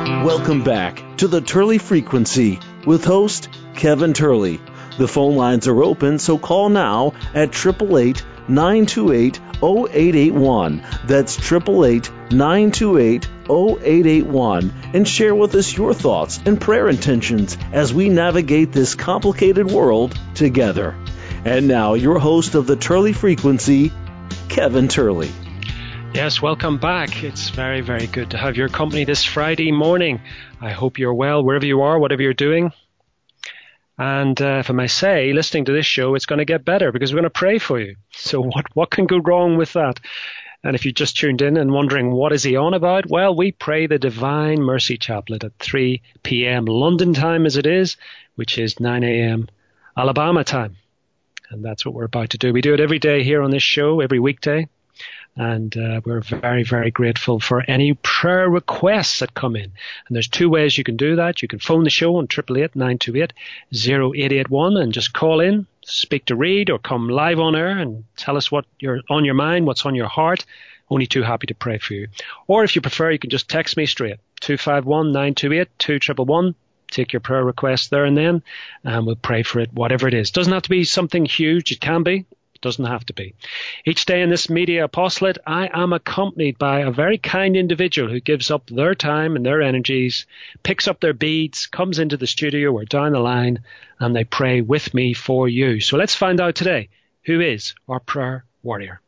Welcome back to the Turley Frequency with host Kevin Turley. The phone lines are open, so call now at 888-928-0881. That's 888-928-0881 and share with us your thoughts and prayer intentions as we navigate this complicated world together. And now, your host of the Turley Frequency, Kevin Turley. Yes, welcome back. It's very, very good to have your company this Friday morning. I hope you're well wherever you are, whatever you're doing. And if I may say, listening to this show, it's going to get better because we're going to pray for you. So what can go wrong with that? And if you just tuned in and wondering what is he on about, well, we pray the Divine Mercy Chaplet at 3 p.m. London time as it is, which is 9 a.m. Alabama time. And that's what we're about to do. We do it every day here on this show, every weekday. And we're very, very grateful for any prayer requests that come in. And there's two ways you can do that. You can phone the show on 888-928-0881 and just call in, speak to Reed, or come live on air and tell us what you're on your mind, what's on your heart. Only too happy to pray for you. Or if you prefer, you can just text me straight, 251-928-2111. Take your prayer request there and then, and we'll pray for it, whatever it is. Doesn't have to be something huge. It can be. Doesn't have to be. Each day in this media apostolate, I am accompanied by a very kind individual who gives up their time and their energies, picks up their beads, comes into the studio or down the line, and they pray with me for you. So let's find out today, who is our prayer warrior?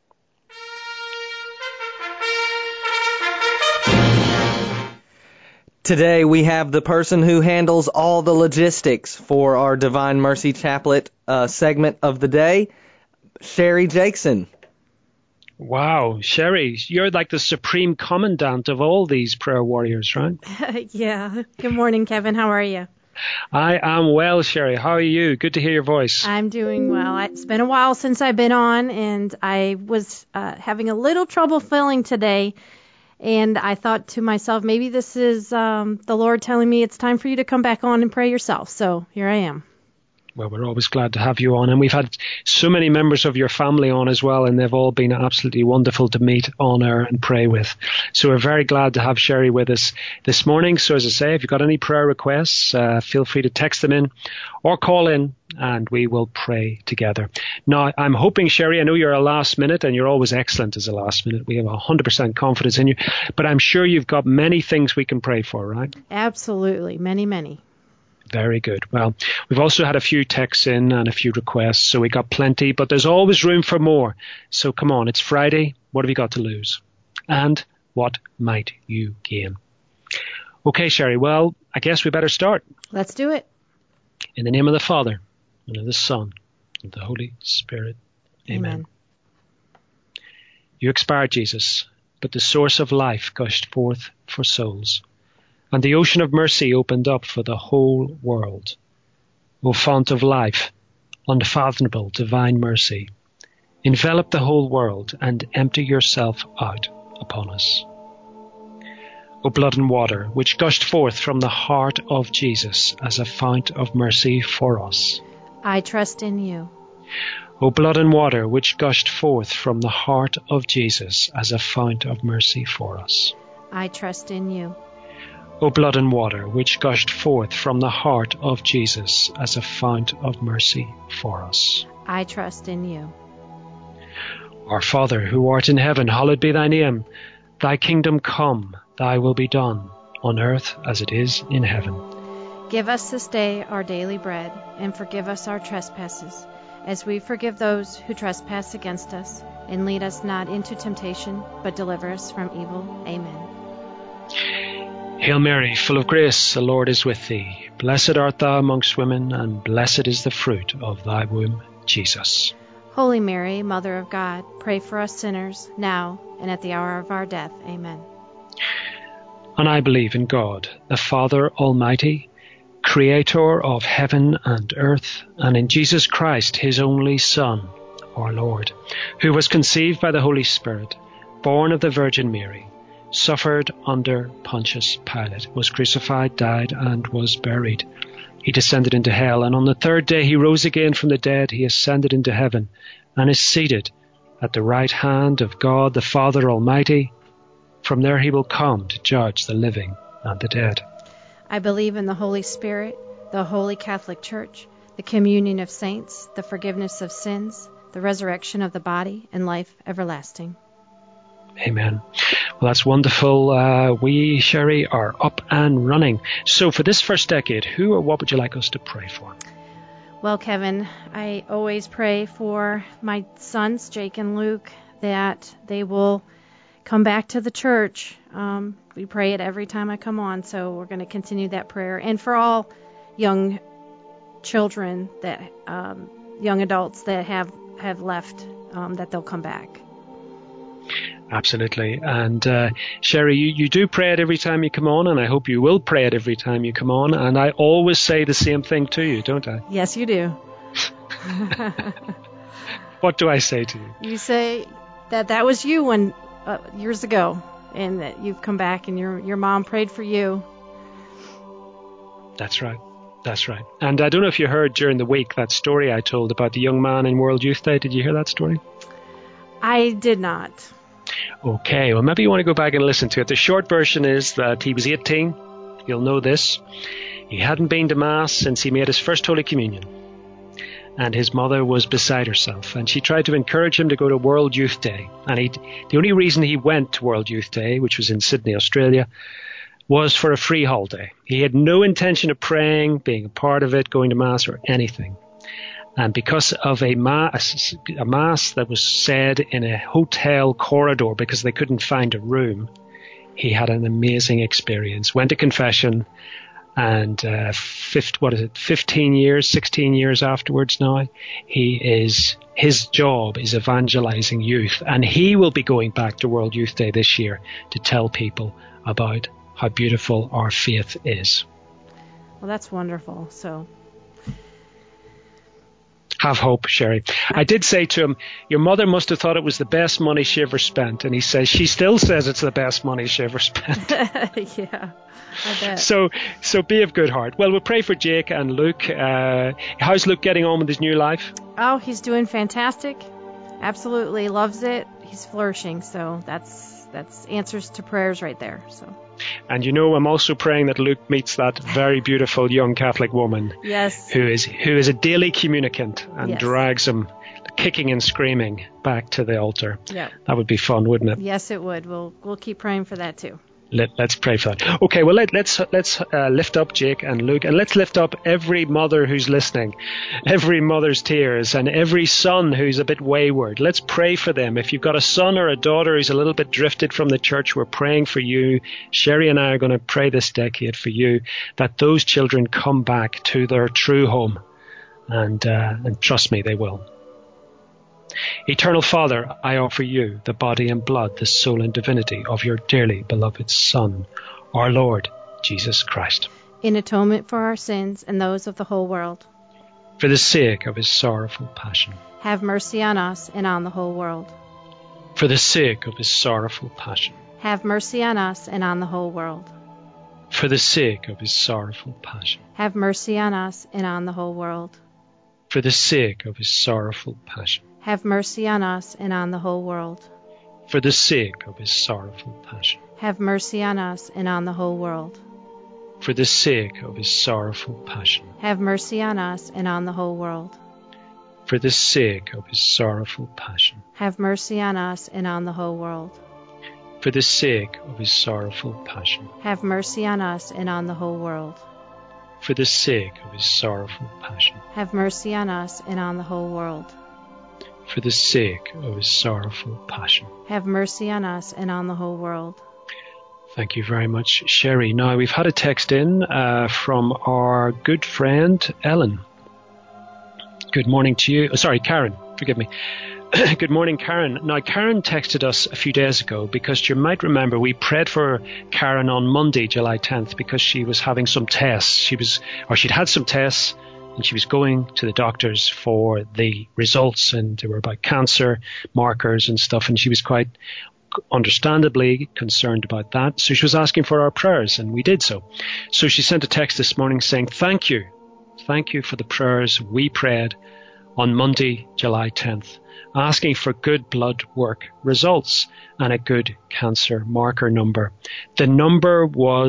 Today we have the person who handles all the logistics for our Divine Mercy Chaplet segment of the day, Sherry Jackson. Wow, Sherry, you're like the supreme commandant of all these prayer warriors, right? Yeah. Good morning, Kevin. How are you? I am well, Sherry. How are you? Good to hear your voice. I'm doing well. It's been a while since I've been on, and I was having a little trouble feeling today. And I thought to myself, maybe this is the Lord telling me it's time for you to come back on and pray yourself. So here I am. Well, we're always glad to have you on. And we've had so many members of your family on as well, and they've all been absolutely wonderful to meet on air and pray with. So we're very glad to have Sherry with us this morning. So as I say, if you've got any prayer requests, feel free to text them in or call in, and we will pray together. Now, I'm hoping, Sherry, I know you're a last minute, and you're always excellent as a last minute. We have 100% confidence in you. But I'm sure you've got many things we can pray for, right? Absolutely. Many, many. Very good. Well, we've also had a few texts in and a few requests, so we got plenty, but there's always room for more. So come on, it's Friday. What have you got to lose? And what might you gain? Okay, Sherry, well, I guess we better start. Let's do it. In the name of the Father, and of the Son, and of the Holy Spirit. Amen. You expired, Jesus, but the source of life gushed forth for souls. And the ocean of mercy opened up for the whole world. O fount of life, unfathomable divine mercy, envelop the whole world and empty yourself out upon us. O blood and water, which gushed forth from the heart of Jesus as a fount of mercy for us. I trust in you. O blood and water, which gushed forth from the heart of Jesus as a fount of mercy for us. I trust in you. O blood and water, which gushed forth from the heart of Jesus as a fount of mercy for us. I trust in you. Our Father, who art in heaven, hallowed be thy name. Thy kingdom come, thy will be done, on earth as it is in heaven. Give us this day our daily bread, and forgive us our trespasses, as we forgive those who trespass against us. And lead us not into temptation, but deliver us from evil. Amen. Hail Mary, full of grace, the Lord is with thee. Blessed art thou amongst women, and blessed is the fruit of thy womb, Jesus. Holy Mary, Mother of God, pray for us sinners, now and at the hour of our death. Amen. And I believe in God, the Father Almighty, Creator of heaven and earth, and in Jesus Christ, his only Son, our Lord, who was conceived by the Holy Spirit, born of the Virgin Mary, suffered under Pontius Pilate, was crucified, died, and was buried. He descended into hell, and on the third day he rose again from the dead. He ascended into heaven, and is seated at the right hand of God the Father Almighty. From there he will come to judge the living and the dead. I believe in the Holy Spirit, the Holy Catholic Church, the communion of saints, the forgiveness of sins, the resurrection of the body, and life everlasting. Amen. Well, that's wonderful. We, Sherry, are up and running. So for this first decade, who or what would you like us to pray for? Well, Kevin, I always pray for my sons, Jake and Luke, that they will come back to the church. We pray it every time I come on, so we're going to continue that prayer. And for all young children, that young adults that have left, that they'll come back. Absolutely. And Sherry, you do pray it every time you come on, and I hope you will pray it every time you come on. And I always say the same thing to you, don't I? Yes, you do. What do I say to you? You say that was you when years ago, and that you've come back, and your mom prayed for you. That's right. That's right. And I don't know if you heard during the week that story I told about the young man in World Youth Day. Did you hear that story? I did not. Okay, well, maybe you want to go back and listen to it. The short version is that he was 18. You'll know this. He hadn't been to Mass since he made his first Holy Communion. And his mother was beside herself. And she tried to encourage him to go to World Youth Day. And the only reason he went to World Youth Day, which was in Sydney, Australia, was for a free holiday. He had no intention of praying, being a part of it, going to Mass or anything. And because of a mass that was said in a hotel corridor because they couldn't find a room, he had an amazing experience. Went to confession, and 16 years afterwards now, his job is evangelizing youth. And he will be going back to World Youth Day this year to tell people about how beautiful our faith is. Well, that's wonderful. So have hope, Sherry. I did say to him, your mother must have thought it was the best money she ever spent. And he says, she still says it's the best money she ever spent. Yeah, I bet. So be of good heart. Well, we'll pray for Jake and Luke. How's Luke getting on with his new life? Oh, he's doing fantastic. Absolutely loves it. He's flourishing. So that's answers to prayers right there. So. And I'm also praying that Luke meets that very beautiful young Catholic woman. Yes. Who is a daily communicant and drags him kicking and screaming back to the altar. Yeah. That would be fun, wouldn't it? Yes, it would. We'll keep praying for that too. Let's pray for that. Okay, well, let's lift up Jake and Luke, and let's lift up every mother who's listening, every mother's tears, and every son who's a bit wayward. Let's pray for them. If you've got a son or a daughter who's a little bit drifted from the church, we're praying for you. Sherry and I are going to pray this decade for you, that those children come back to their true home, and trust me, they will. Eternal Father, I offer you the body and blood, the soul and divinity of your dearly beloved Son, our Lord Jesus Christ, in atonement for our sins and those of the whole world. For the sake of his sorrowful passion, have mercy on us and on the whole world. For the sake of his sorrowful passion, have mercy on us and on the whole world. For the sake of his sorrowful passion, have mercy on us and on the whole world. For the sake of his sorrowful passion, have mercy on us and on the whole world. For the sake of his sorrowful passion, have mercy on us and on the whole world. For the sake of his sorrowful passion, have mercy on us and on the whole world. For the sake of his sorrowful passion, have mercy on us and on the whole world. For the sake of his sorrowful passion, have mercy on us and on the whole world. For the sake of his sorrowful passion, have mercy on us and on the whole world. For the sake of his sorrowful passion, have mercy on us and on the whole world. Thank you very much, Sherry. Now, we've had a text in from our good friend, Ellen. Good morning to you. Sorry, Karen. Forgive me. Good morning, Karen. Now, Karen texted us a few days ago because you might remember we prayed for Karen on Monday, July 10th, because she was having some tests. She'd had some tests, and she was going to the doctors for the results, and they were about cancer markers and stuff, and she was quite understandably concerned about that. So she was asking for our prayers, and we did so. So she sent a text this morning saying, thank you for the prayers we prayed on Monday, July 10th, asking for good blood work results and a good cancer marker number. The number was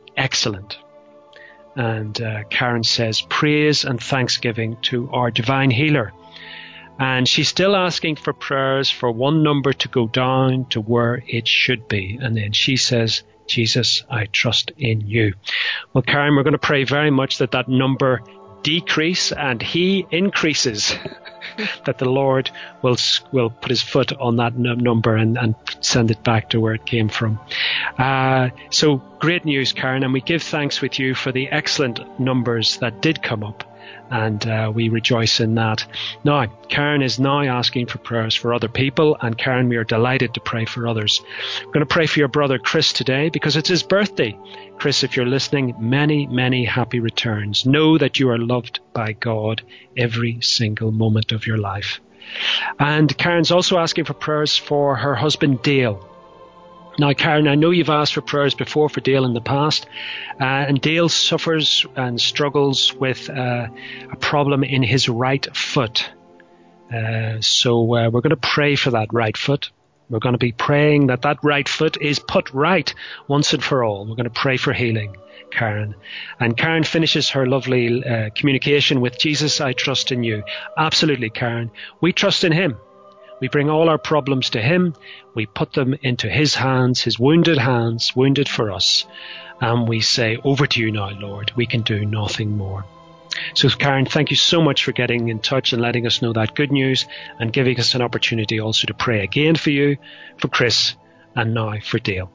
excellent. And Karen says, praise and thanksgiving to our divine healer. And she's still asking for prayers for one number to go down to where it should be. And then she says, Jesus, I trust in you. Well, Karen, we're going to pray very much that that number decrease and he increases, that the Lord will put his foot on that number and send it back to where it came from. So great news, Karen, and we give thanks with you for the excellent numbers that did come up. And we rejoice in that. Now, Karen is now asking for prayers for other people. And Karen, we are delighted to pray for others. We're going to pray for your brother Chris today because it's his birthday. Chris, if you're listening, many, many happy returns. Know that you are loved by God every single moment of your life. And Karen's also asking for prayers for her husband Dale. Now, Karen, I know you've asked for prayers before for Dale in the past, and Dale suffers and struggles with a problem in his right foot. So we're going to pray for that right foot. We're going to be praying that that right foot is put right once and for all. We're going to pray for healing, Karen. And Karen finishes her lovely communication with, Jesus, I trust in you. Absolutely, Karen. We trust in him. We bring all our problems to him. We put them into his hands, wounded for us. And we say, over to you now, Lord. We can do nothing more. So, Karen, thank you so much for getting in touch and letting us know that good news and giving us an opportunity also to pray again for you, for Chris, and now for Dale.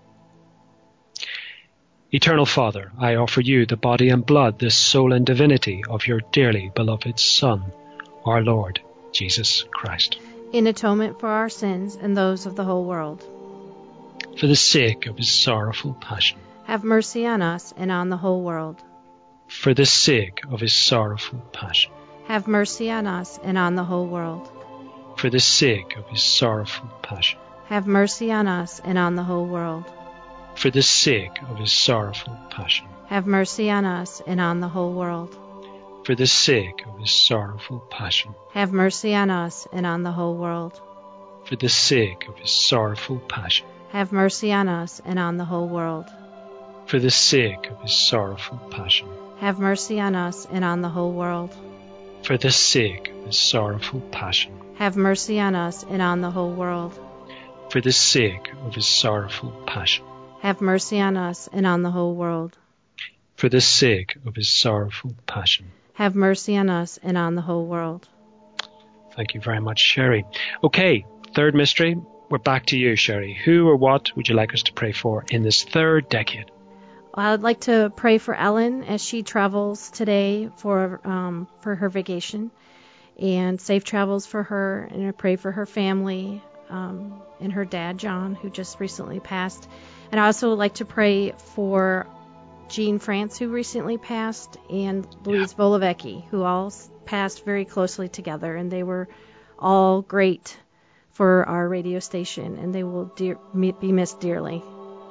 Eternal Father, I offer you the body and blood, the soul and divinity of your dearly beloved Son, our Lord, Jesus Christ. In atonement for our sins and those of the whole world. For the sake of his sorrowful passion. Have mercy on us and on the whole world. For the sake of his sorrowful passion. Have mercy on us and on the whole world. For the sake of his sorrowful passion. Have mercy on us and on the whole world. For the sake of his sorrowful passion. Have mercy on us and on the whole world. For the sake of his sorrowful passion. Have mercy on us and on the whole world. For the sake of his sorrowful passion. Have mercy on us and on the whole world. For the sake of his sorrowful passion. Have mercy on us and on the whole world. For the sake of his sorrowful passion. Have mercy on us and on the whole world. For the sake of his sorrowful passion. Have mercy on us and on the whole world. For the sake of his sorrowful passion. Have mercy on us and on the whole world. Thank you very much, Sherry. Okay, third mystery. We're back to you, Sherry. Who or what would you like us to pray for in this third decade? Well, I'd like to pray for Ellen as she travels today for her vacation, and safe travels for her. And I pray for her family and her dad, John, who just recently passed. And I also would like to pray for Jean France, who recently passed, and Louise Volovecki, who all passed very closely together, and they were all great for our radio station, and they will be missed dearly.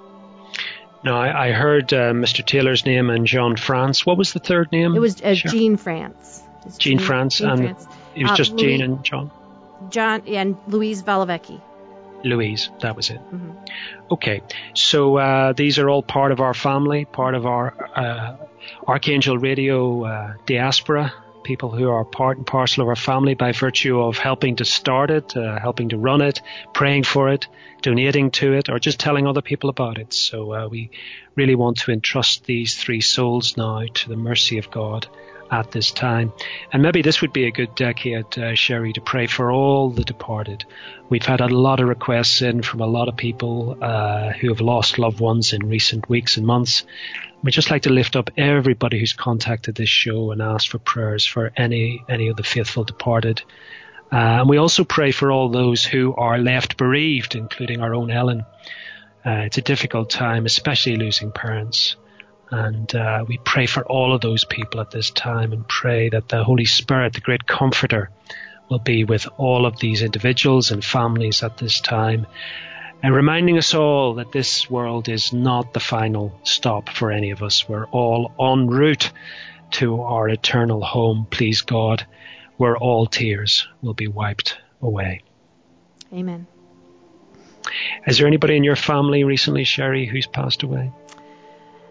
No, I heard Mr. Taylor's name and Jean France. What was the third name? It was Jean France. Jean France, and France. It was just Jean and John? John and Louise Volovecki. Louise, that was it. Mm-hmm. Okay, so these are all part of our family, part of our Archangel Radio diaspora, people who are part and parcel of our family by virtue of helping to start it, helping to run it, praying for it, donating to it, or just telling other people about it. So we really want to entrust these three souls now to the mercy of God at this time. And maybe this would be a good decade, Sherry, to pray for all the departed. We've had a lot of requests in from a lot of people who have lost loved ones in recent weeks and months. We'd just like to lift up everybody who's contacted this show and ask for prayers for any of the faithful departed. And we also pray for all those who are left bereaved, including our own Ellen. It's a difficult time, especially losing parents. And we pray for all of those people at this time and pray that the Holy Spirit, the great comforter, will be with all of these individuals and families at this time, and reminding us all that this world is not the final stop for any of us. We're all en route to our eternal home, please God, where all tears will be wiped away. Amen. Is there anybody in your family recently, Sherry, who's passed away?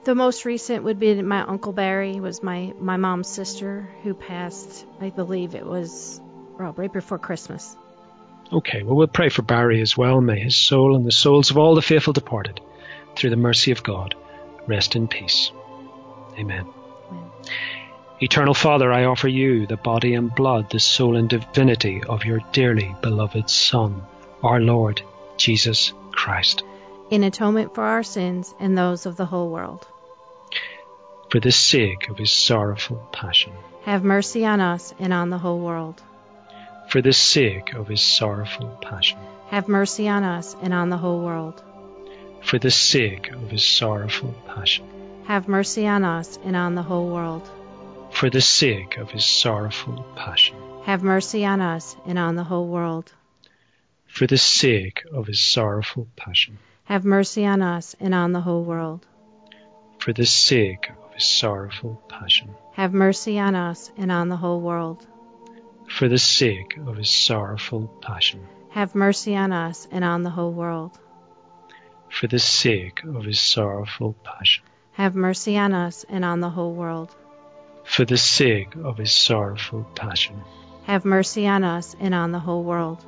The most recent would be my Uncle Barry, was my mom's sister, who passed, I believe it was right before Christmas. Okay, well, we'll pray for Barry as well. May his soul and the souls of all the faithful departed, through the mercy of God, rest in peace. Amen. Amen. Eternal Father, I offer you the body and blood, the soul and divinity of your dearly beloved Son, our Lord Jesus Christ, in atonement for our sins and those of the whole world. For the sake of his sorrowful passion. Have mercy on us and on the whole world. For the sake of his sorrowful passion. Have mercy on us and on the whole world. For the sake of his sorrowful passion. Have mercy on us and on the whole world. For the sake of his sorrowful passion. Have mercy on us and on the whole world. For the sake of his sorrowful passion. Have mercy on us and on the whole world. For the sake of his sorrowful passion. Have mercy on us and on the whole world. For the sake of his sorrowful passion. Have mercy on us and on the whole world. For the sake of his sorrowful passion. Have mercy on us and on the whole world. For the sake of his sorrowful passion. Have mercy on us and on the whole world.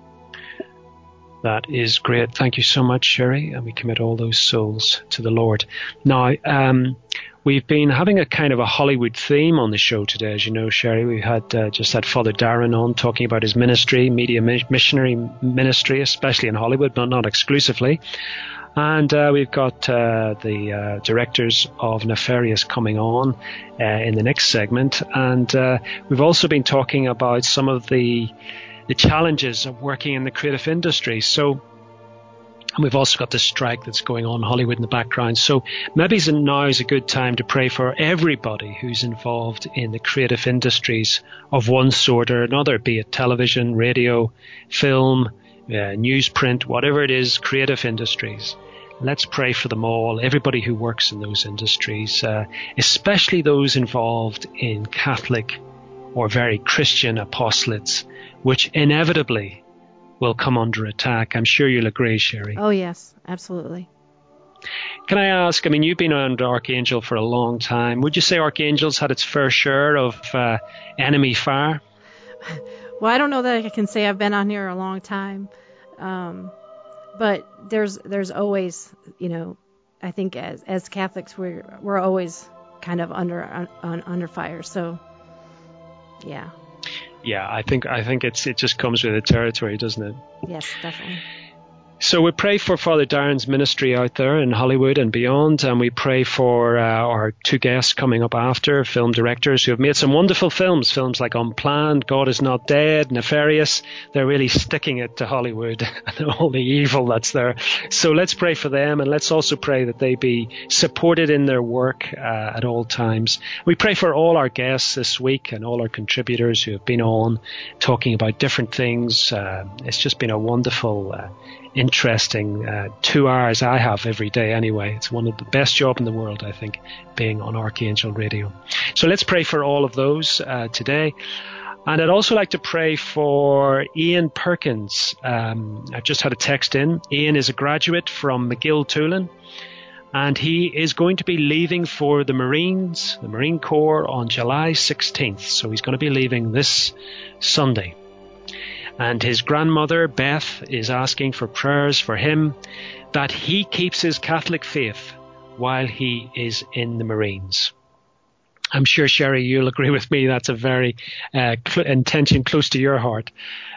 That is great. Thank you so much, Sherry. And we commit all those souls to the Lord. Now, we've been having a kind of a Hollywood theme on the show today. As you know, Sherry, we had just had Father Darren on talking about his ministry, media missionary ministry, especially in Hollywood, but not exclusively. And we've got the directors of Nefarious coming on in the next segment. And we've also been talking about some of the challenges of working in the creative industry. So, and we've also got the strike that's going on in Hollywood in the background. So maybe now is a good time to pray for everybody who's involved in the creative industries of one sort or another, be it television, radio, film, newsprint, whatever it is, creative industries. Let's pray for them all, everybody who works in those industries, especially those involved in Catholic or very Christian apostolates, which inevitably will come under attack. I'm sure you'll agree, Sherry. Oh, yes, absolutely. Can I ask, I mean, you've been around Archangel for a long time. Would you say Archangel's had its fair share of enemy fire? Well, I don't know that I can say I've been on here a long time. But there's always, I think as Catholics, we're always kind of under fire. So, yeah. Yeah, I think it just comes with the territory, doesn't it? Yes, definitely. So we pray for Father Darren's ministry out there in Hollywood and beyond, and we pray for our two guests coming up after, film directors who have made some wonderful films like Unplanned, God Is Not Dead, Nefarious. They're really sticking it to Hollywood and all the evil that's there. So let's pray for them, and let's also pray that they be supported in their work at all times. We pray for all our guests this week and all our contributors who have been on talking about different things. It's just been a wonderful interesting 2 hours I have every day anyway. It's one of the best jobs in the world, I think, being on Archangel Radio. So let's pray for all of those today. And I'd also like to pray for Ian Perkins. I've just had a text in. Ian is a graduate from McGill Tulane, and he is going to be leaving for the Marines, the Marine Corps, on July 16th. So he's going to be leaving this Sunday. And his grandmother, Beth, is asking for prayers for him that he keeps his Catholic faith while he is in the Marines. I'm sure, Sherry, you'll agree with me. That's a very intention close to your heart.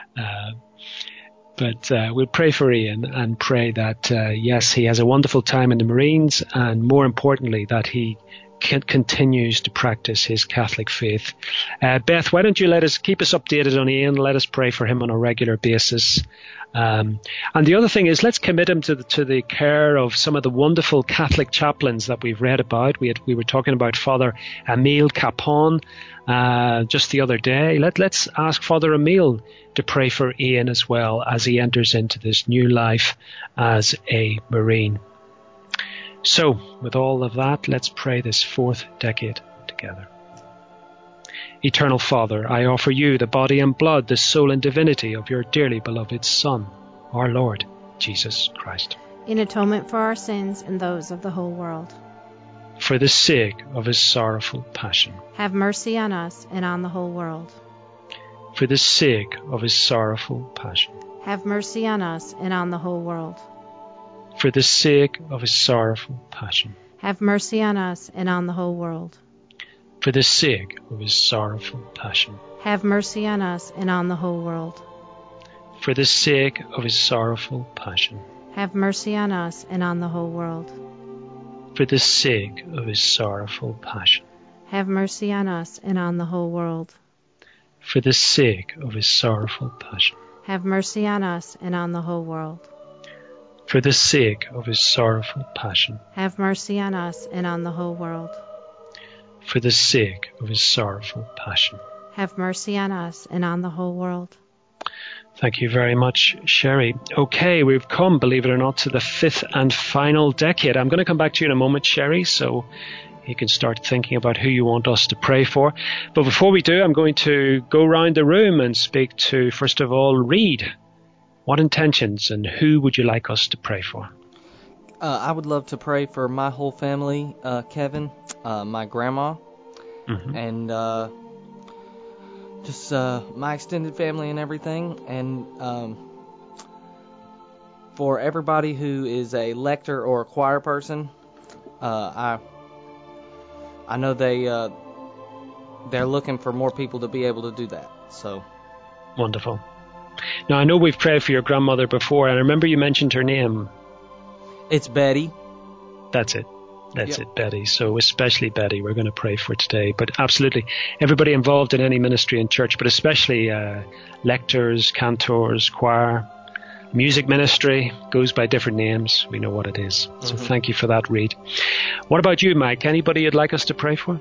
But we'll pray for Ian and pray that, yes, he has a wonderful time in the Marines, and more importantly, that he continues to practice his Catholic faith. Beth, why don't you keep us updated on Ian? Let us pray for him on a regular basis. And the other thing is, let's commit him to the care of some of the wonderful Catholic chaplains that we've read about. We were talking about Father Emile Capon just the other day. Let's ask Father Emile to pray for Ian as well as he enters into this new life as a Marine. So, with all of that, let's pray this fourth decade together. Eternal Father, I offer you the body and blood, the soul and divinity of your dearly beloved Son, our Lord Jesus Christ, in atonement for our sins and those of the whole world. for the sake of his sorrowful passion. Have mercy on us and on the whole world. For the sake of his sorrowful passion. Have mercy on us and on the whole world. For the sake of his sorrowful passion. Have mercy on us and on the whole world. For the sake of his sorrowful passion. Have mercy on us and on the whole world. For the sake of his sorrowful passion. Have mercy on us and on the whole world. For the sake of his sorrowful passion. Have mercy on us and on the whole world. For the sake of his sorrowful passion. Have mercy on us and on the whole world. For the sake of his sorrowful passion. Have mercy on us and on the whole world. For the sake of his sorrowful passion. Have mercy on us and on the whole world. Thank you very much, Sherry. Okay, we've come, believe it or not, to the fifth and final decade. I'm going to come back to you in a moment, Sherry, so you can start thinking about who you want us to pray for. But before we do, I'm going to go round the room and speak to, first of all, Reed. What intentions and who would you like us to pray for? I would love to pray for my whole family, Kevin, my grandma, and just my extended family and everything, and for everybody who is a lector or a choir person. I know they're looking for more people to be able to do that. So wonderful. Now, I know we've prayed for your grandmother before, and I remember you mentioned her name. It's Betty. That's it. That's it, Betty. So especially Betty, we're going to pray for today. But absolutely, everybody involved in any ministry in church, but especially lectors, cantors, choir, music ministry, goes by different names. We know what it is. So thank you for that, Reed. What about you, Mike? Anybody you'd like us to pray for?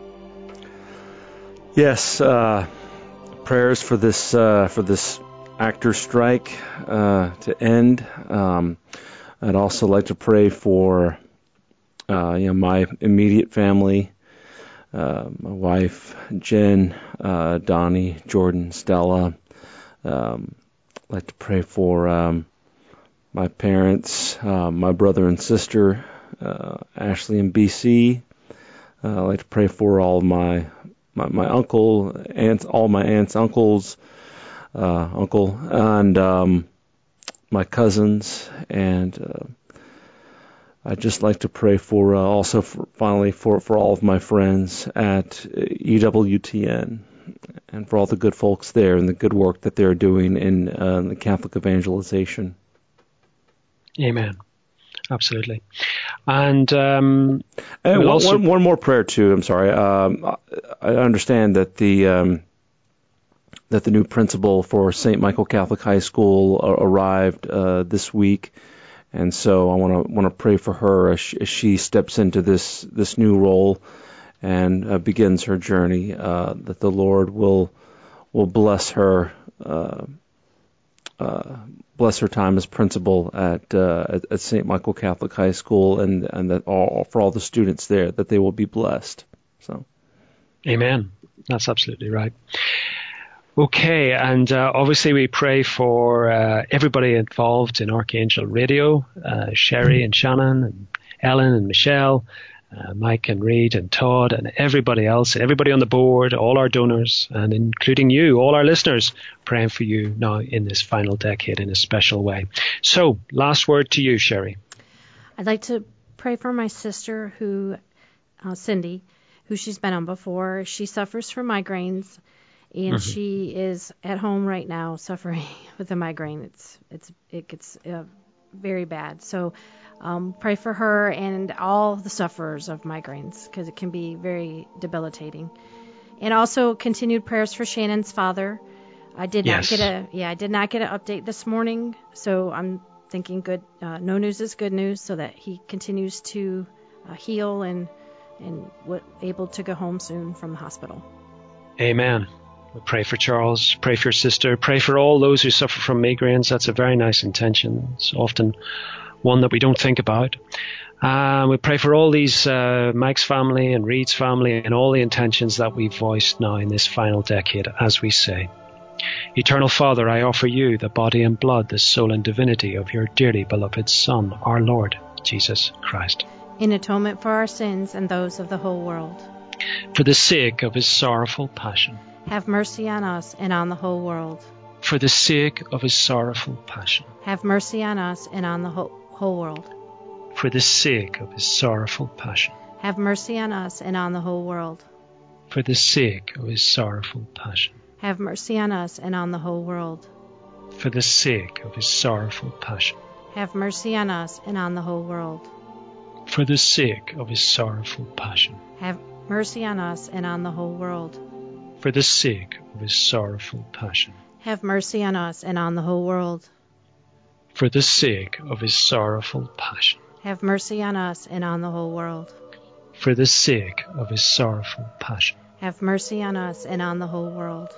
Yes, prayers for this actor strike to end. I'd also like to pray for my immediate family, my wife Jen, Donnie, Jordan, Stella. I'd like to pray for my parents, my brother and sister, Ashley and BC. I'd like to pray for all of my uncle, aunts, all my aunts, uncles, uncle, and my cousins, and I'd just like to pray for finally for all of my friends at EWTN, and for all the good folks there and the good work that they're doing in the Catholic evangelization. Amen. Absolutely. And one more prayer too. I'm sorry. I understand that the new principal for St. Michael Catholic High School arrived this week, and so I want to pray for her as she steps into this new role and begins her journey. That the Lord will bless her. Bless her time as principal at St. Michael Catholic High School, and that for all the students there, that they will be blessed. So, amen. That's absolutely right. Okay, and obviously we pray for everybody involved in Archangel Radio, Sherry and Shannon and Ellen and Michelle, Mike and Reed and Todd and everybody else, and everybody on the board, all our donors, and including you, all our listeners, praying for you now in this final decade in a special way. So, last word to you, Sherry. I'd like to pray for my sister, Cindy, who she's been on before. She suffers from migraines, and she is at home right now suffering with a migraine. It gets very bad. So pray for her and all the sufferers of migraines, because it can be very debilitating. And also continued prayers for Shannon's father. I did not get an update this morning, so I'm thinking good. No news is good news, so that he continues to heal and able to go home soon from the hospital. Amen. We pray for Charles, pray for your sister, pray for all those who suffer from migraines. That's a very nice intention. It's often one that we don't think about. We pray for all these, Mike's family and Reed's family, and all the intentions that we've voiced now in this final decade, as we say. Eternal Father, I offer you the body and blood, the soul and divinity of your dearly beloved Son, our Lord, Jesus Christ. in atonement for our sins and those of the whole world. For the sake of his sorrowful passion. Have mercy on us and on the whole world. For the sake of his sorrowful passion. Have mercy on us and on the whole world. For the sake of his sorrowful passion. Have mercy on us and on the whole world. For the sake of his sorrowful passion. Have mercy on us and on the whole world. For the sake of his sorrowful passion. Have mercy on us and on the whole world. For the sake of his sorrowful passion. Have mercy on us and on the whole world. For the sake of his sorrowful passion. Have mercy on us and on the whole world. For the sake of his sorrowful passion. Have mercy on us and on the whole world. For the sake of his sorrowful passion. Have mercy on us and on the whole world.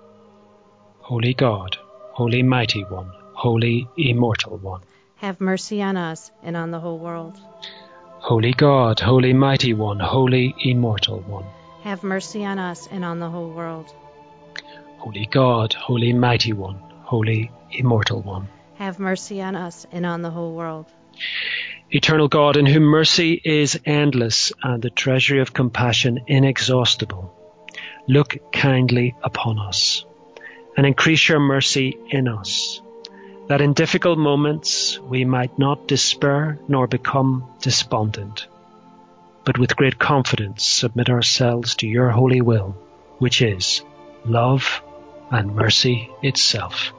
Holy God, Holy Mighty One, Holy Immortal One. Have mercy on us and on the whole world. Holy God, Holy Mighty One, Holy Immortal One. Have mercy on us and on the whole world. Holy God, Holy Mighty One, Holy Immortal One. Have mercy on us and on the whole world. Eternal God, in whom mercy is endless and the treasury of compassion inexhaustible, look kindly upon us and increase your mercy in us, that in difficult moments we might not despair nor become despondent, but with great confidence submit ourselves to your holy will, which is love and mercy itself.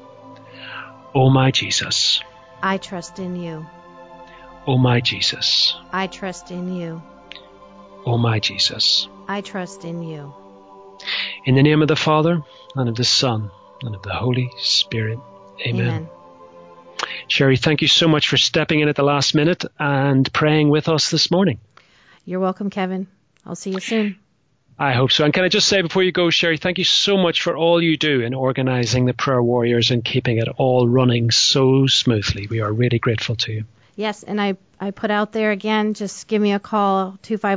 O my Jesus, I trust in you. O my Jesus, I trust in you. O my Jesus. I trust in you. In the name of the Father, and of the Son, and of the Holy Spirit. Amen. Sherry, thank you so much for stepping in at the last minute and praying with us this morning. You're welcome, Kevin. I'll see you soon. I hope so. And can I just say before you go, Sherry, thank you so much for all you do in organizing the Prayer Warriors and keeping it all running so smoothly. We are really grateful to you. Yes, and I put out there again, just give me a call,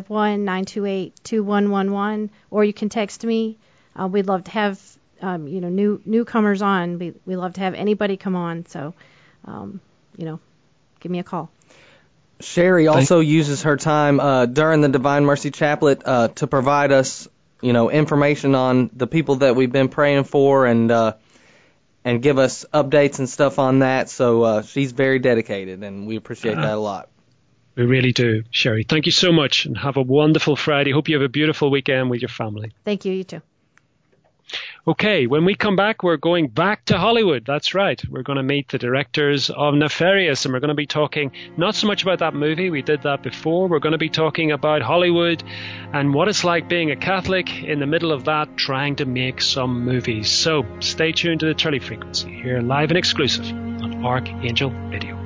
251-928-2111, or you can text me. We'd love to have newcomers on. We love to have anybody come on. So, give me a call. Sherry also uses her time during the Divine Mercy Chaplet to provide us, information on the people that we've been praying for and give us updates and stuff on that. So she's very dedicated, and we appreciate that a lot. We really do, Sherry. Thank you so much, and have a wonderful Friday. Hope you have a beautiful weekend with your family. Thank you. You too. Okay, when we come back, we're going back to Hollywood. That's right. We're going to meet the directors of Nefarious, and we're going to be talking not so much about that movie. We did that before. We're going to be talking about Hollywood and what it's like being a Catholic in the middle of that, trying to make some movies. So stay tuned to the Turley Frequency here, live and exclusive on Archangel Radio.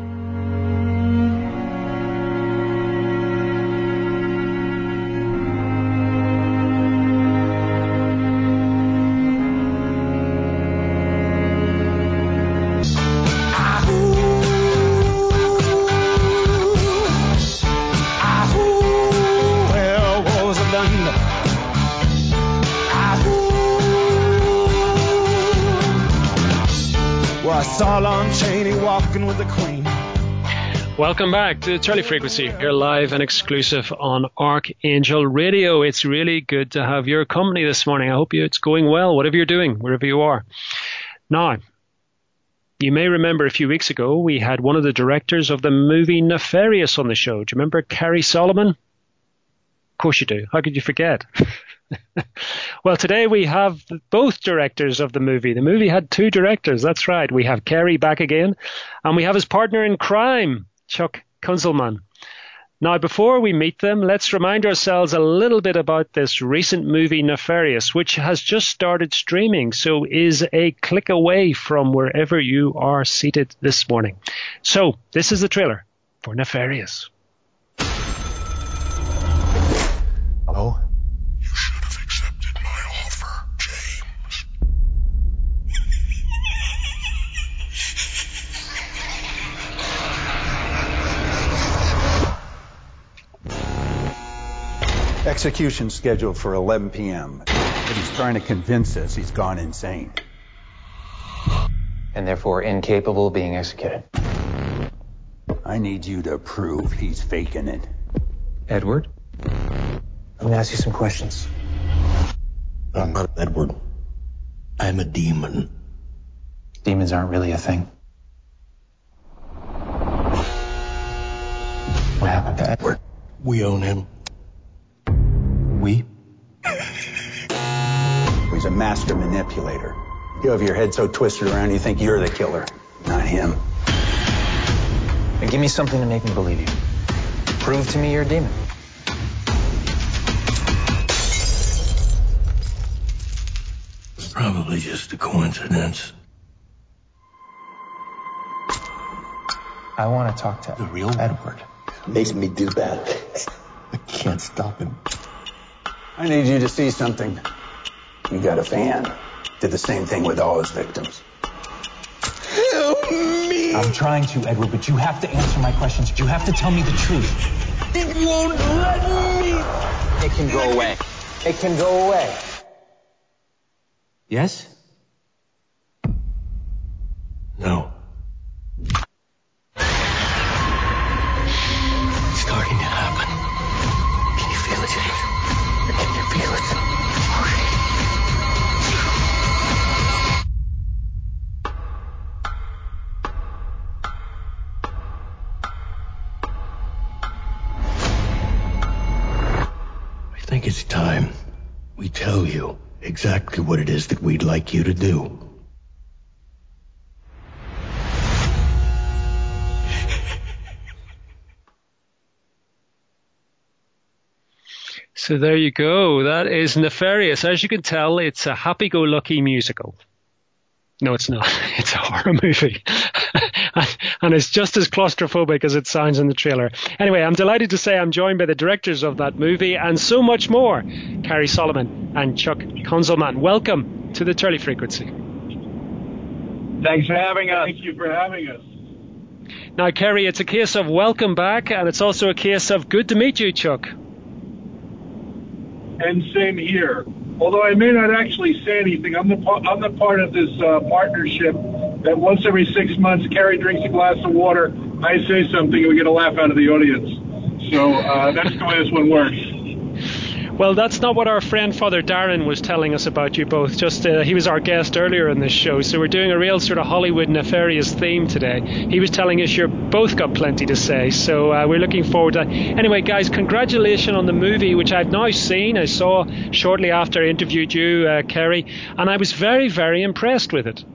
Welcome back to the Turley Frequency, here live and exclusive on Archangel Radio. It's really good to have your company this morning. I hope it's going well, whatever you're doing, wherever you are. Now, you may remember a few weeks ago, we had one of the directors of the movie Nefarious on the show. Do you remember Carrie Solomon? Of course you do. How could you forget? Well, today we have both directors of the movie. The movie had two directors, that's right. We have Kerry back again, and we have his partner in crime, Chuck Kunzelman. Now, before we meet them, let's remind ourselves a little bit about this recent movie Nefarious, which has just started streaming, so is a click away from wherever you are seated this morning. So, this is the trailer for Nefarious. Hello? Execution scheduled for 11 p.m. But he's trying to convince us he's gone insane. And therefore incapable of being executed. I need you to prove he's faking it. Edward? Let me ask you some questions. I'm not Edward. I'm a demon. Demons aren't really a thing. What happened to Edward? We own him. We? He's a master manipulator. You have your head so twisted around you think you're the killer, not him. Now give me something to make me believe you. Prove to me you're a demon. It's probably just a coincidence. I want to talk to the real Edward. Makes me do bad things. I can't stop him. I need you to see something. You got a fan. Did the same thing with all his victims. Help me! I'm trying to, Edward, but you have to answer my questions. You have to tell me the truth. It won't let me! It can go away. It can go away. Yes? No. It's starting to happen. Can you feel it, James? Can you feel it? I think it's time we tell you exactly what it is that we'd like you to do. So there you go. That is Nefarious. As you can tell, it's a happy-go-lucky musical. No, it's not. It's a horror movie. And it's just as claustrophobic as it sounds in the trailer. Anyway, I'm delighted to say I'm joined by the directors of that movie and so much more, Carrie Solomon and Chuck Konzelman. Welcome to the Turley Frequency. Thanks for having us. Thank you for having us. Now, Carrie, it's a case of welcome back, and it's also a case of good to meet you, Chuck. And same here. Although I may not actually say anything, I'm the part of this partnership that once every 6 months, Carrie drinks a glass of water, I say something, and we get a laugh out of the audience. So that's the way this one works. Well, that's not what our friend Father Darren was telling us about you both. Just he was our guest earlier in this show, so we're doing a real sort of Hollywood Nefarious theme today. He was telling us you're both got plenty to say, so we're looking forward to that. Anyway, guys, congratulations on the movie, which I've now seen. I saw shortly after I interviewed you, Kerry, and I was very, very impressed with it.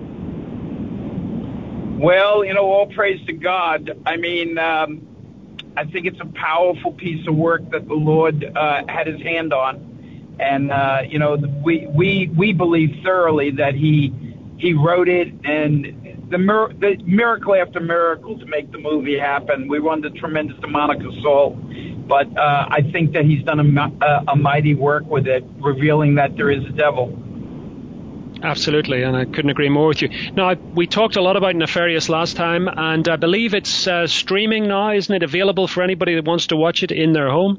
Well, all praise to God. I mean, I think it's a powerful piece of work that the Lord had his hand on. And, we believe thoroughly that he wrote it, and the miracle after miracle to make the movie happen. We were under tremendous demonic assault. But I think that he's done a mighty work with it, revealing that there is a devil. Absolutely, and I couldn't agree more with you. Now, we talked a lot about Nefarious last time, and I believe it's streaming now, isn't it? Available for anybody that wants to watch it in their home?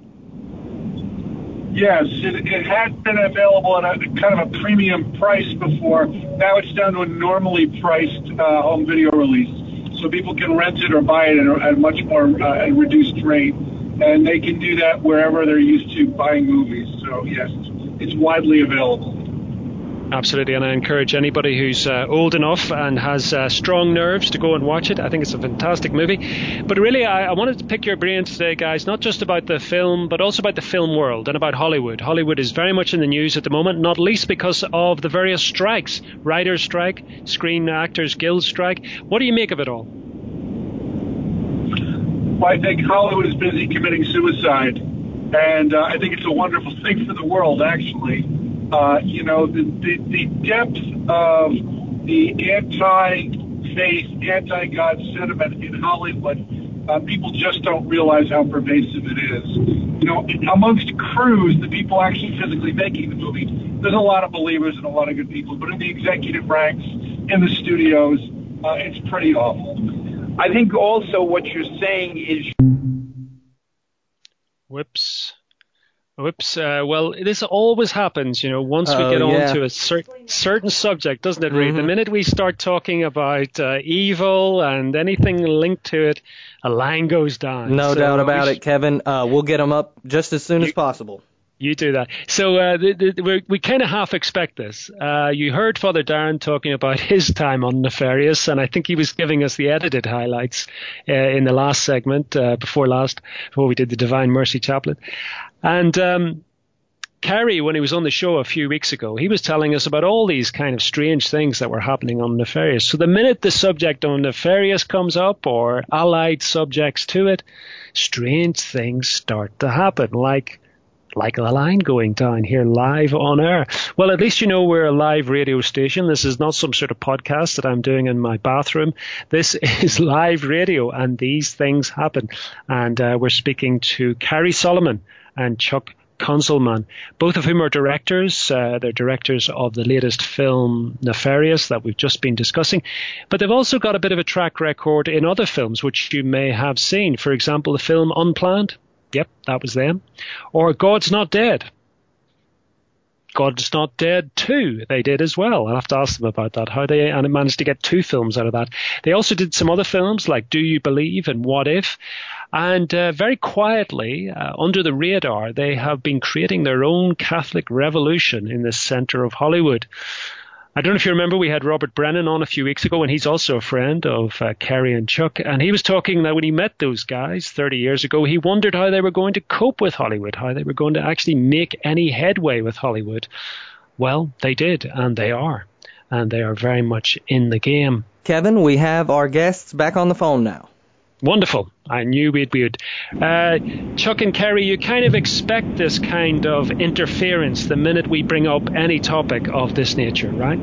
Yes, it had been available at a kind of a premium price before. Now it's down to a normally priced home video release. So people can rent it or buy it at a much more reduced rate. And they can do that wherever they're used to buying movies. So, yes, it's widely available. Absolutely, and I encourage anybody who's old enough and has strong nerves to go and watch it. I think it's a fantastic movie. But really, I wanted to pick your brains today, guys, not just about the film, but also about the film world and about Hollywood. Hollywood is very much in the news at the moment, not least because of the various strikes. Writers' strike, Screen Actors Guild strike. What do you make of it all? Well, I think Hollywood is busy committing suicide. And I think it's a wonderful thing for the world, actually. The depth of the anti-faith, anti-God sentiment in Hollywood, people just don't realize how pervasive it is. Amongst crews, the people actually physically making the movie, there's a lot of believers and a lot of good people, but in the executive ranks, in the studios, it's pretty awful. I think also what you're saying is... Whoops. Whoops. Well, this always happens, once we get on to a certain subject, doesn't it, Reed? The minute we start talking about evil and anything linked to it, a line goes down. No doubt about it, Kevin. We'll get them up just as soon as possible. You do that. So we kind of half expect this. You heard Father Darren talking about his time on Nefarious, and I think he was giving us the edited highlights in the last segment, before we did the Divine Mercy Chaplet. And Kerry, when he was on the show a few weeks ago, he was telling us about all these kind of strange things that were happening on Nefarious. So the minute the subject on Nefarious comes up, or allied subjects to it, strange things start to happen, like the line going down here live on air. Well, at least we're a live radio station. This is not some sort of podcast that I'm doing in my bathroom. This is live radio, and these things happen. And we're speaking to Kerry Solomon and Chuck Konzelman, both of whom are directors. They're directors of the latest film Nefarious that we've just been discussing. But they've also got a bit of a track record in other films which you may have seen. For example, the film Unplanned. Yep, that was them. Or God's Not Dead. God's Not Dead 2, they did as well. I'll have to ask them about that, how they managed to get 2 films out of that. They also did some other films like Do You Believe and What If? And very quietly, under the radar, they have been creating their own Catholic revolution in the center of Hollywood. I don't know if you remember, we had Robert Brennan on a few weeks ago, and he's also a friend of Kerry and Chuck. And he was talking that when he met those guys 30 years ago, he wondered how they were going to cope with Hollywood, how they were going to actually make any headway with Hollywood. Well, they did, and they are. And they are very much in the game. Kevin, we have our guests back on the phone now. Wonderful. I knew we'd. Chuck and Kerry, you kind of expect this kind of interference the minute we bring up any topic of this nature, right?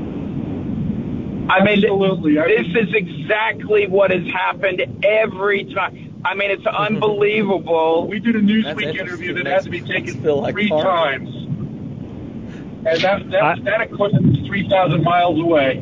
I mean, absolutely. This is exactly what has happened every time. I mean, it's unbelievable. We did a Newsweek interview that had to be taken 3 times. And that equipment is 3,000 miles away.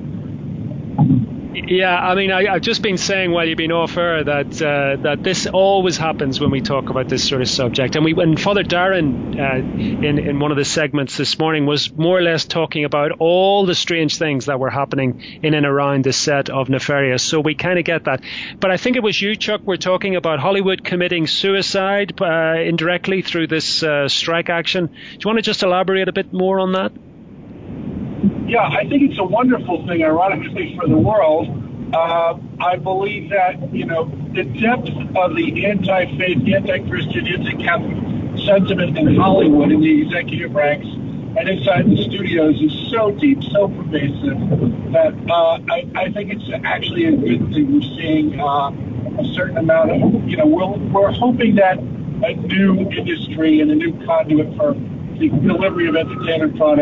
Yeah, I mean, I've just been saying while you've been off air that this always happens when we talk about this sort of subject. And when Father Darren in one of the segments this morning was more or less talking about all the strange things that were happening in and around the set of Nefarious. So we kind of get that. But I think it was you, Chuck, were talking about Hollywood committing suicide indirectly through this strike action. Do you want to just elaborate a bit more on that? Yeah, I think it's a wonderful thing, ironically, for the world. I believe that, the depth of the anti-faith, anti-Christian, anti-Catholic sentiment in Hollywood, in the executive ranks and inside the studios is so deep, so pervasive, that I think it's actually a good thing. We're seeing a certain amount of, we're hoping that a new industry and a new conduit for the delivery of entertainment products.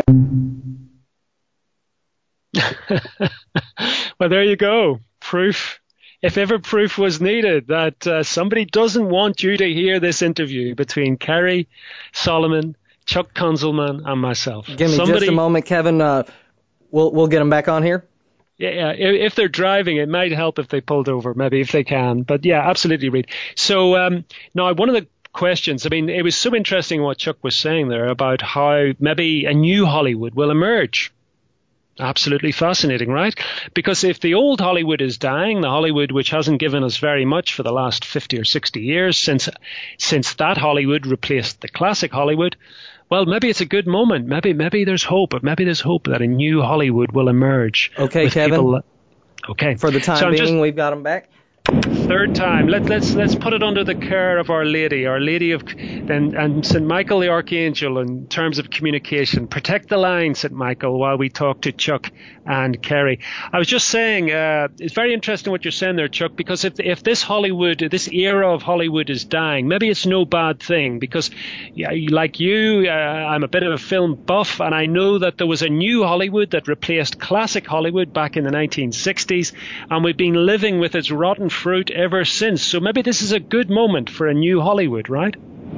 Well, there you go. Proof, if ever proof was needed, that somebody doesn't want you to hear this interview between Kerry Solomon, Chuck Konzelman, and myself. Give me just a moment, Kevin. We'll get them back on here. Yeah. If they're driving, it might help if they pulled over, maybe, if they can. But yeah, absolutely, Reed. So now one of the questions, I mean, it was so interesting what Chuck was saying there about how maybe a new Hollywood will emerge. Absolutely fascinating, right? Because if the old Hollywood is dying, the Hollywood which hasn't given us very much for the last 50 or 60 years since that Hollywood replaced the classic Hollywood, well, maybe it's a good moment. Maybe there's hope. Maybe there's hope that a new Hollywood will emerge. Okay, Kevin. Okay. For the time being, we've got them back. Third time. Let's put it under the care of Our Lady of and St. Michael the Archangel in terms of communication. Protect the line, St. Michael, while we talk to Chuck and Kerry. I was just saying, it's very interesting what you're saying there, Chuck, because if this Hollywood, this era of Hollywood is dying, maybe it's no bad thing, because like you, I'm a bit of a film buff, and I know that there was a new Hollywood that replaced classic Hollywood back in the 1960s, and we've been living with its rotten fruit ever since. So maybe this is a good moment for a new Hollywood, right?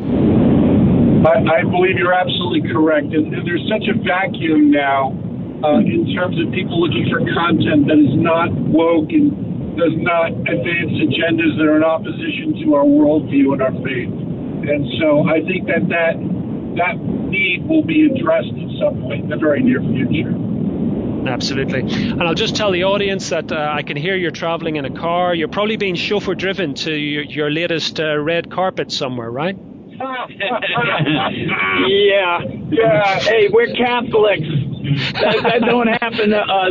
I believe you're absolutely correct. And there's such a vacuum now in terms of people looking for content that is not woke and does not advance agendas that are in opposition to our worldview and our faith. And so I think that that need will be addressed at some point in the very near future. Absolutely. And I'll just tell the audience that I can hear you're traveling in a car. You're probably being chauffeur-driven to your latest red carpet somewhere, right? Yeah. Hey, we're Catholics. That don't happen to us.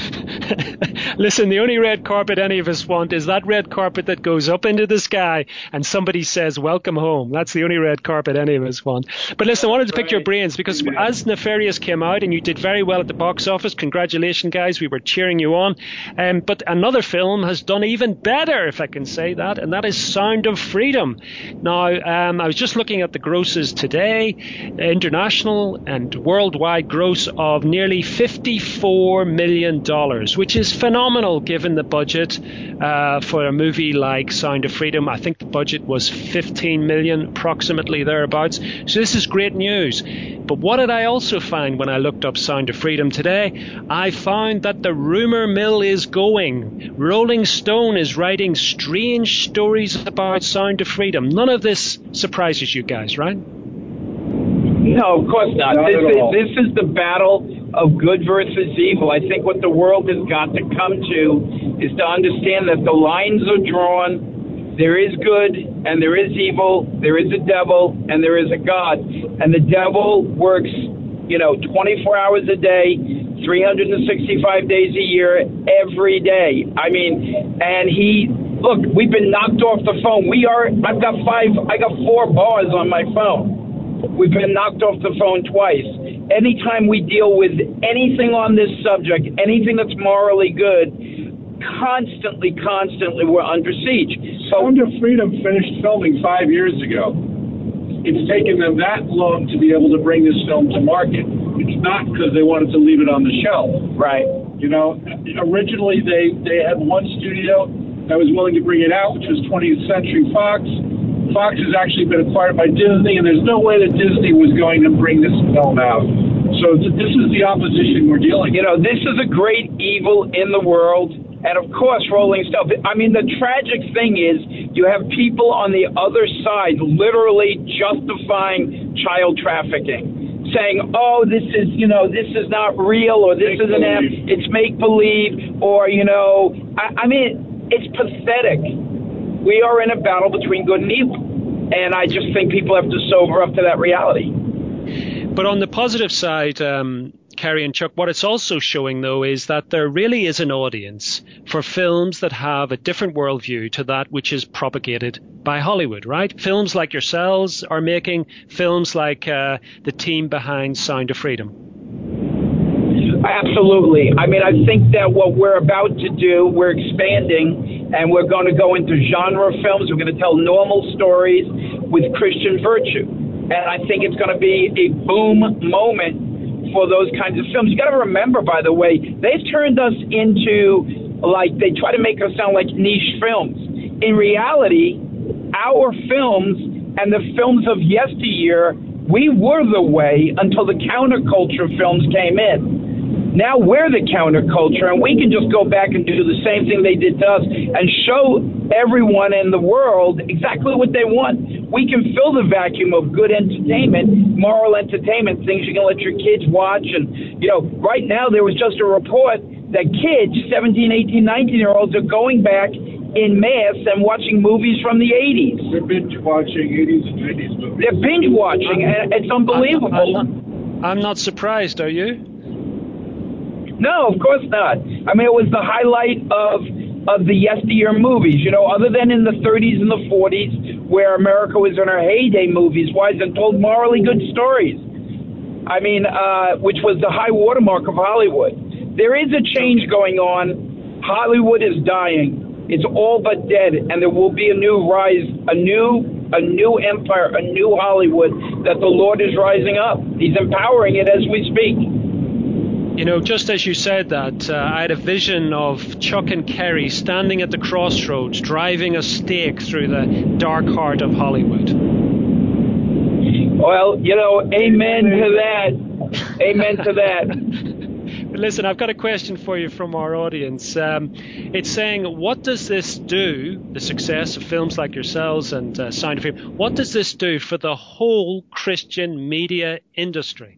Listen, the only red carpet any of us want is that red carpet that goes up into the sky and somebody says, welcome home. That's the only red carpet any of us want. But listen, I wanted to pick your brains because as Nefarious came out and you did very well at the box office, congratulations, guys. We were cheering you on. But another film has done even better, if I can say that, and that is Sound of Freedom. Now, I was just looking at the grosses today, international and worldwide gross of nearly $54 million, which is phenomenal given the budget for a movie like Sound of Freedom. I think the budget was $15 million, approximately thereabouts. So this is great news. But what did I also find when I looked up Sound of Freedom today? I found that the rumor mill is going. Rolling Stone is writing strange stories about Sound of Freedom. None of this surprises you guys, right? No, of course not. This is the battle of good versus evil. I think what the world has got to come to is to understand that the lines are drawn. There is good and there is evil. There is a devil and there is a God. And the devil works, 24 hours a day, 365 days a year, every day. I mean, and look, we've been knocked off the phone. I got 4 bars on my phone. We've been knocked off the phone twice. Anytime we deal with anything on this subject, anything that's morally good, constantly, we're under siege. Sound of Freedom finished filming 5 years ago. It's taken them that long to be able to bring this film to market. It's not because they wanted to leave it on the shelf. Right. Originally they had one studio that was willing to bring it out, which was 20th Century Fox. Fox has actually been acquired by Disney, and there's no way that Disney was going to bring this film out. So this is the opposition we're dealing with. This is a great evil in the world, and of course, Rolling Stone. I mean, the tragic thing is you have people on the other side literally justifying child trafficking, saying, oh, this is not real, or this isn't it's make-believe, or, I mean, it's pathetic. We are in a battle between good and evil, and I just think people have to sober up to that reality. But on the positive side, Kerry and Chuck, what it's also showing, though, is that there really is an audience for films that have a different worldview to that which is propagated by Hollywood, right? Films like yourselves are making films like the team behind Sound of Freedom. Absolutely. I mean, I think that what we're about to do, we're expanding, and we're going to go into genre films. We're going to tell normal stories with Christian virtue. And I think it's going to be a boom moment for those kinds of films. You got to remember, by the way, they've turned us into, they try to make us sound like niche films. In reality, our films and the films of yesteryear, we were the way until the counterculture films came in. Now we're the counterculture, and we can just go back and do the same thing they did to us and show everyone in the world exactly what they want. We can fill the vacuum of good entertainment, moral entertainment, things you can let your kids watch. And, right now there was just a report that kids, 17, 18, 19-year-olds, are going back in mass and watching movies from the 80s. They're binge-watching 80s and 90s movies. They're binge-watching, and it's unbelievable. I'm not surprised, are you? No, of course not. I mean, it was the highlight of the yesteryear movies, other than in the 30s and the 40s, where America was in her heyday movies-wise and told morally good stories. I mean, which was the high watermark of Hollywood. There is a change going on. Hollywood is dying. It's all but dead, and there will be a new rise, a new empire, a new Hollywood that the Lord is rising up. He's empowering it as we speak. Just as you said that, I had a vision of Chuck and Kerry standing at the crossroads, driving a stake through the dark heart of Hollywood. Well, amen to that. Amen to that. Listen, I've got a question for you from our audience. It's saying, what does this do, the success of films like yourselves and Sound of Freedom, what does this do for the whole Christian media industry?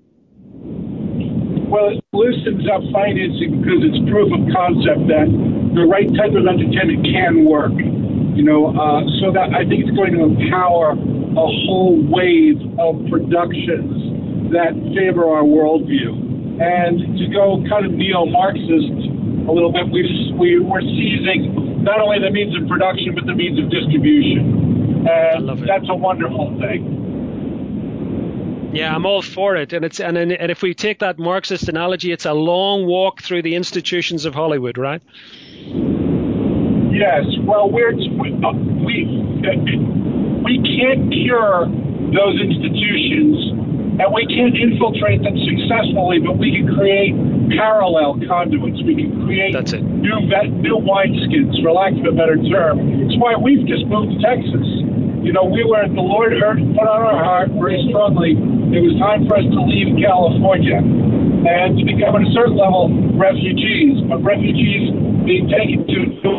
Well, it loosens up financing because it's proof of concept that the right type of entertainment can work. So that I think it's going to empower a whole wave of productions that favor our worldview. And to go kind of neo-Marxist a little bit, we're seizing not only the means of production but the means of distribution, and that's a wonderful thing. Yeah, I'm all for it, and if we take that Marxist analogy, it's a long walk through the institutions of Hollywood, right? Yes. Well, we can't cure those institutions. And we can't infiltrate them successfully, but we can create parallel conduits. We can create new wineskins, for lack of a better term. It's why we've just moved to Texas. The Lord put on our heart very strongly, it was time for us to leave California and to become, at a certain level, refugees. But refugees being taken to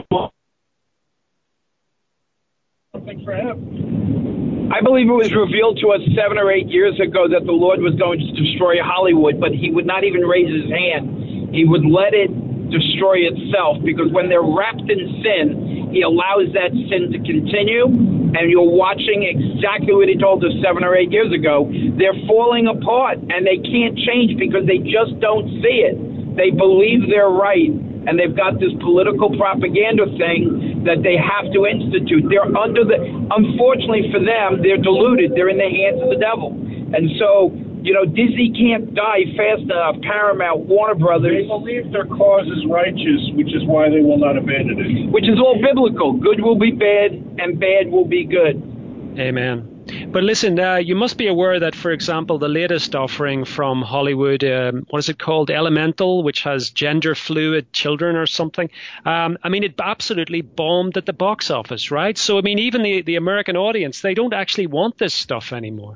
something for him. I believe it was revealed to us 7 or 8 years ago that the Lord was going to destroy Hollywood, but he would not even raise his hand. He would let it destroy itself, because when they're wrapped in sin, he allows that sin to continue, and you're watching exactly what he told us 7 or 8 years ago. They're falling apart, and they can't change because they just don't see it. They believe they're right, and they've got this political propaganda thing that they have to institute. They're unfortunately for them, they're deluded. They're in the hands of the devil. And so, Disney can't die fast enough. Paramount, Warner Brothers. They believe their cause is righteous, which is why they will not abandon it. Which is all biblical. Good will be bad, and bad will be good. Amen. But listen, you must be aware that, for example, the latest offering from Hollywood, what is it called? Elemental, which has gender fluid children or something. It absolutely bombed at the box office, right? So, even the American audience, they don't actually want this stuff anymore.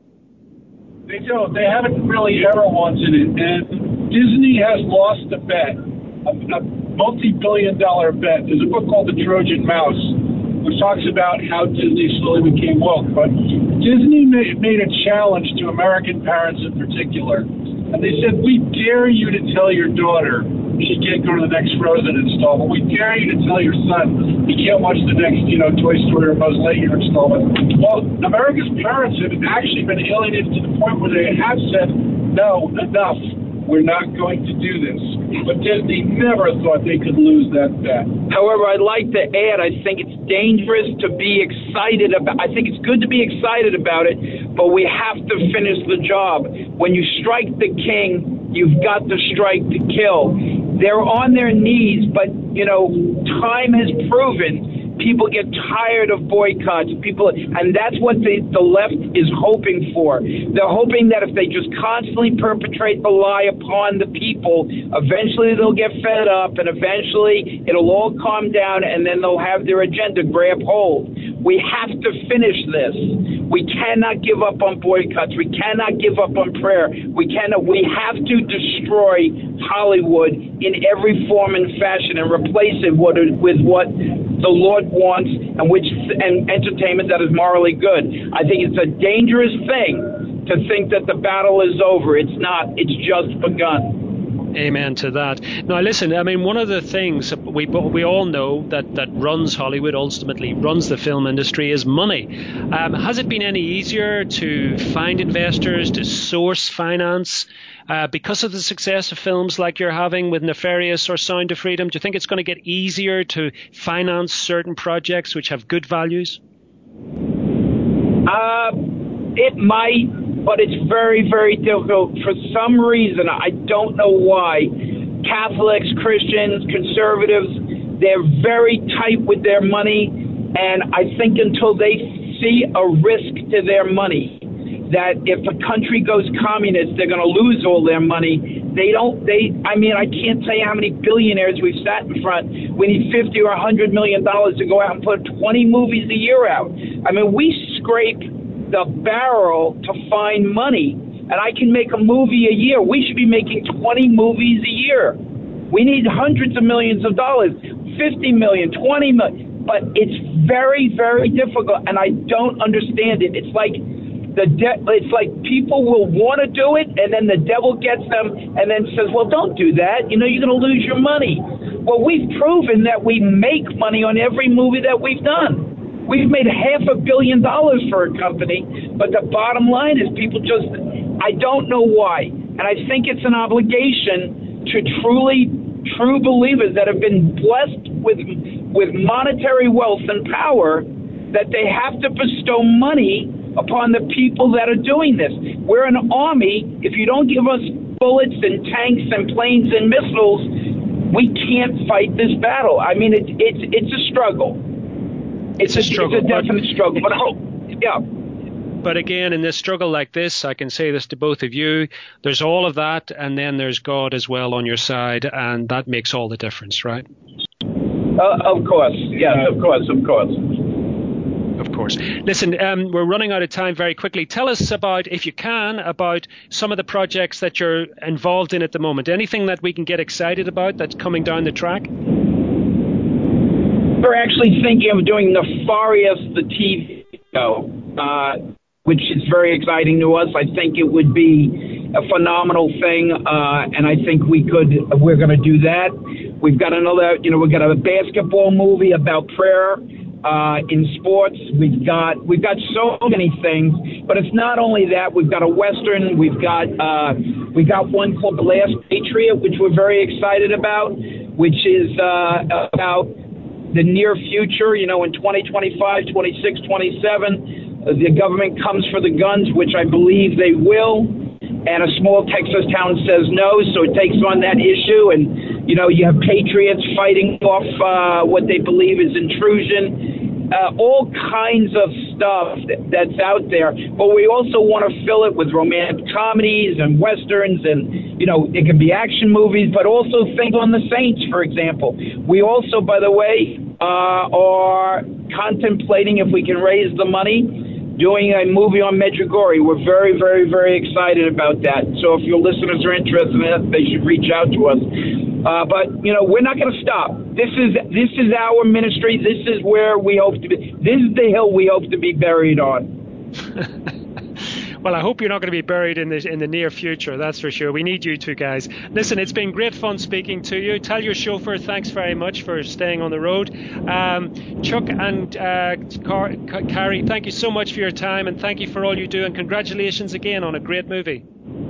They don't. They haven't really ever wanted it. And Disney has lost a bet, a multi-billion-dollar bet. There's a book called The Trojan Mouse, which talks about how Disney slowly became woke. But Disney made a challenge to American parents in particular. And they said, we dare you to tell your daughter she can't go to the next Frozen installment. We dare you to tell your son he can't watch the next, Toy Story or Buzz Lightyear installment. Well, America's parents have actually been alienated to the point where they have said, no, enough. We're not going to do this. But Disney never thought they could lose that bet. However, I'd like to add, I think it's dangerous to be excited about. I think it's good to be excited about it, but we have to finish the job. When you strike the king, you've got to strike to kill. They're on their knees, but, time has proven people get tired of boycotts. And that's what the left is hoping for. They're hoping that if they just constantly perpetrate the lie upon the people, eventually they'll get fed up, and eventually it'll all calm down, and then they'll have their agenda grab hold. We have to finish this. We cannot give up on boycotts. We cannot give up on prayer. We have to destroy Hollywood in every form and fashion and replace it with what the Lord wants and entertainment that is morally good. I think it's a dangerous thing to think that the battle is over. It's not. It's just begun. Amen to that. Now, listen, one of the things we all know that runs Hollywood, ultimately runs the film industry, is money. Has it been any easier to find investors, to source finance because of the success of films like you're having with Nefarious or Sound of Freedom? Do you think it's going to get easier to finance certain projects which have good values? It might. But it's very, very difficult. For some reason, I don't know why, Catholics, Christians, conservatives, they're very tight with their money. And I think until they see a risk to their money, that if a country goes communist, they're going to lose all their money. I can't tell you how many billionaires we've sat in front. We need $50 or $100 million to go out and put 20 movies a year out. We scrape the barrel to find money. and I can make a movie a year. We should be making 20 movies a year. We need hundreds of millions of dollars, 50 million, 20 million. But it's very, very difficult, and I don't understand it. It's like it's like people will want to do it, and then the devil gets them and then says, well, don't do that. You're going to lose your money. Well, we've proven that we make money on every movie that we've done. We've made $500 million for a company, but the bottom line is people just, I don't know why. And I think it's an obligation to true believers that have been blessed with monetary wealth and power, that they have to bestow money upon the people that are doing this. We're an army. If you don't give us bullets and tanks and planes and missiles, we can't fight this battle. I mean, it's a struggle. It's a struggle. It's a definite struggle. But yeah. But again, in this struggle like this, I can say this to both of you, there's all of that, and then there's God as well on your side, and that makes all the difference, right? Of course. Yes, of course. Of course. Listen, we're running out of time very quickly. Tell us about, if you can, about some of the projects that you're involved in at the moment. Anything that we can get excited about that's coming down the track? We're actually thinking of doing Nefarious, the TV show, which is very exciting to us. I think it would be a phenomenal thing, and I think we're going to do that. We've got we've got a basketball movie about prayer. In sports, we've got so many things, but it's not only that. We've got a Western. We've got one called The Last Patriot, which we're very excited about, which is about the near future. In 2025, 26, 27, the government comes for the guns, which I believe they will, and a small Texas town says no, so it takes on that issue. And you have patriots fighting off what they believe is intrusion, all kinds of stuff that's out there. But we also want to fill it with romantic comedies and westerns, and it can be action movies, but also things on the Saints, for example. We also, by the way, are contemplating, if we can raise the money, doing a movie on Medjugorje. We're very, very, very excited about that. So if your listeners are interested in that, they should reach out to us. But we're not going to stop. This is our ministry. This is where we hope to be. This is the hill we hope to be buried on. Well, I hope you're not going to be buried in the near future, that's for sure. We need you two guys. Listen, it's been great fun speaking to you. Tell your chauffeur thanks very much for staying on the road. Chuck and Carrie, thank you so much for your time, and thank you for all you do, and congratulations again on a great movie.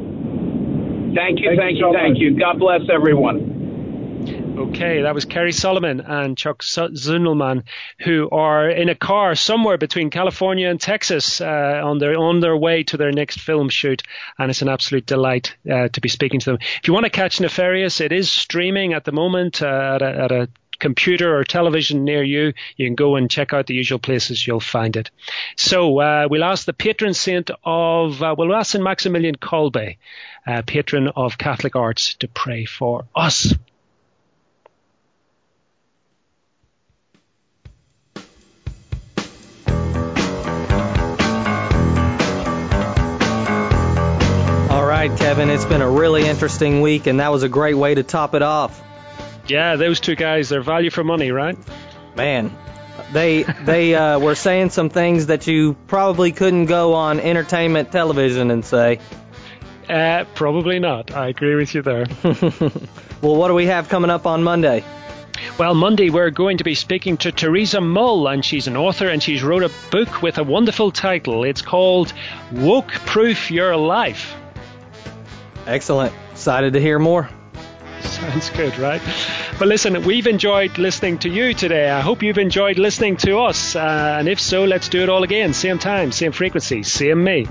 Thank you. God bless everyone. Okay, that was Kerry Solomon and Chuck Zundelman, who are in a car somewhere between California and Texas on their way to their next film shoot, and it's an absolute delight to be speaking to them. If you want to catch Nefarious, it is streaming at the moment at a computer or television near you. You can go and check out the usual places you'll find it. So we'll ask the patron saint of, we'll ask St. Maximilian Kolbe, patron of Catholic Arts, to pray for us. All right, Kevin, it's been a really interesting week, and that was a great way to top it off. Yeah, those two guys, they're value for money, right? Man, they were saying some things that you probably couldn't go on entertainment television and say. Probably not. I agree with you there. Well, what do we have coming up on Monday? Well, Monday we're going to be speaking to Teresa Mull, and she's an author, and she's wrote a book with a wonderful title. It's called Woke Proof Your Life. Excellent. Excited to hear more. Sounds good, right? But listen, we've enjoyed listening to you today. I hope you've enjoyed listening to us. And if so, let's do it all again. Same time, same frequency, same me.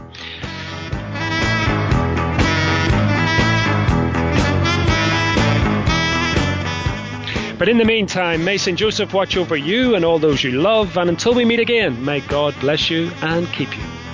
But in the meantime, may St. Joseph watch over you and all those you love. And until we meet again, may God bless you and keep you.